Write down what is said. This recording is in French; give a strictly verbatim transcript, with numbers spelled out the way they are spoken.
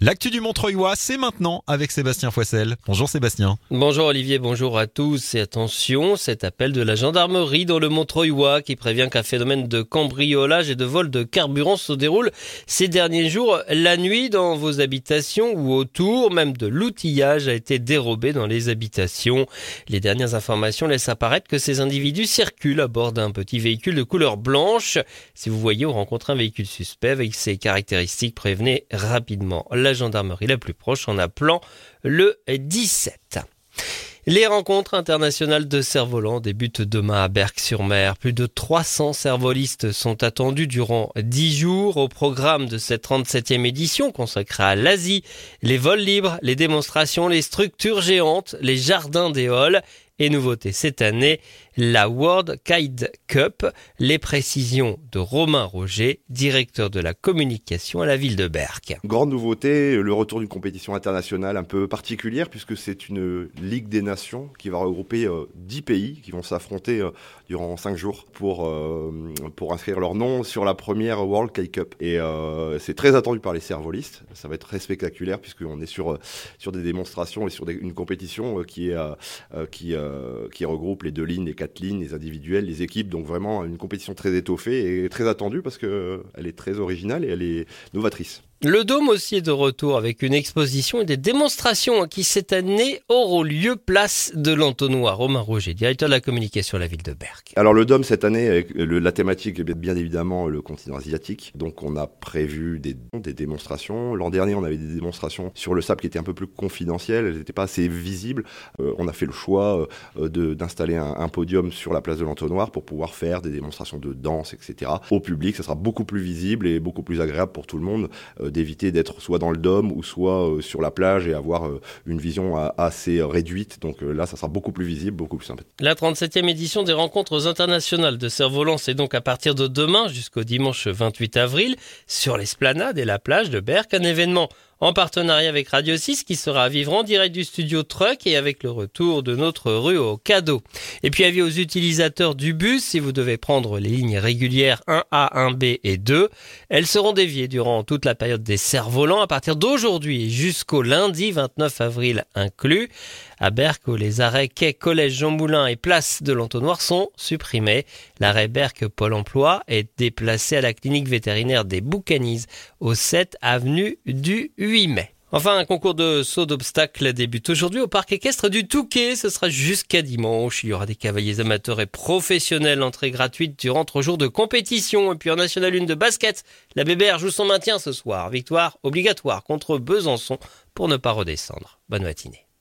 L'actu du Montreuilois, c'est maintenant avec Sébastien Foissel. Bonjour Sébastien. Bonjour Olivier, bonjour à tous et attention, cet appel de la gendarmerie dans le Montreuilois qui prévient qu'un phénomène de cambriolage et de vol de carburant se déroule ces derniers jours. La nuit dans vos habitations ou autour, même de l'outillage a été dérobé dans les habitations. Les dernières informations laissent apparaître que ces individus circulent à bord d'un petit véhicule de couleur blanche. Si vous voyez ou rencontrez un véhicule suspect avec ces caractéristiques, prévenez rapidement la gendarmerie la plus proche en appelant le dix-sept. Les rencontres internationales de cerfs-volants débutent demain à Berck-sur-Mer. Plus de trois cents cerfs-volistes sont attendus durant dix jours. Au programme de cette trente-septième édition consacrée à l'Asie, les vols libres, les démonstrations, les structures géantes, les jardins d'éole. Et nouveauté cette année, la World Kite Cup. Les précisions de Romain Roger, directeur de la communication à la ville de Berck. Grande nouveauté, le retour d'une compétition internationale un peu particulière puisque c'est une Ligue des Nations qui va regrouper euh, dix pays qui vont s'affronter euh, durant cinq jours pour, euh, pour inscrire leur nom sur la première World Kite Cup. Et euh, c'est très attendu par les cerfs-volistes. Ça va être très spectaculaire puisqu'on est sur, sur des démonstrations et sur des, une compétition euh, qui est... Euh, qui euh, qui regroupe les deux lignes, les quatre lignes, les individuels, les équipes. Donc vraiment une compétition très étoffée et très attendue parce qu'elle est très originale et elle est novatrice. Le Dôme aussi est de retour avec une exposition et des démonstrations qui cette année auront lieu place de l'Entonnoir. Romain Roger, directeur de la communication à la ville de Berck. Alors le Dôme cette année, avec le, la thématique est bien évidemment le continent asiatique. Donc on a prévu des, des démonstrations. L'an dernier on avait des démonstrations sur le sable qui étaient un peu plus confidentielles, elles n'étaient pas assez visibles. Euh, on a fait le choix euh, de, d'installer un, un podium sur la place de l'Entonnoir pour pouvoir faire des démonstrations de danse, et cetera. Au public, ça sera beaucoup plus visible et beaucoup plus agréable pour tout le monde. Euh, d'éviter d'être soit dans le dôme ou soit euh, sur la plage et avoir euh, une vision a, assez réduite. Donc euh, là, ça sera beaucoup plus visible, beaucoup plus sympathique. La trente-septième édition des rencontres internationales de cerfs-volants, c'est donc à partir de demain jusqu'au dimanche vingt-huit avril sur l'esplanade et la plage de Berck. Un événement en partenariat avec Radio six qui sera à vivre en direct du studio Truck et avec le retour de notre rue au cadeau. Et puis avis aux utilisateurs du bus, si vous devez prendre les lignes régulières un A, un B et deux, elles seront déviées durant toute la période des cerfs-volants à partir d'aujourd'hui jusqu'au lundi vingt-neuf avril inclus. À Berck, où les arrêts quai, collège Jean Moulin et place de l'Entonnoir sont supprimés. L'arrêt Berck Pôle emploi est déplacé à la clinique vétérinaire des Boucanises au sept avenue du huit mai. Enfin, un concours de saut d'obstacles débute aujourd'hui au parc équestre du Touquet. Ce sera jusqu'à dimanche. Il y aura des cavaliers amateurs et professionnels. Entrée gratuite durant trois jours de compétition. Et puis en National un de basket, la B B R joue son maintien ce soir. Victoire obligatoire contre Besançon pour ne pas redescendre. Bonne matinée.